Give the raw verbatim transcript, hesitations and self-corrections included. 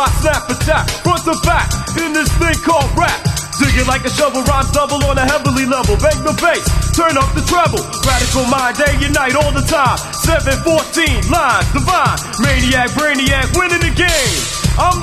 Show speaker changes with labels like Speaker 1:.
Speaker 1: I snap attack, front to back, in this thing called rap. Dig it like a shovel, rhymes double on a heavily level. Bang the bass, turn up the treble. Radical mind, day and night, all the time. seven fourteen lines, divine. Maniac, brainiac, winning the game. I'm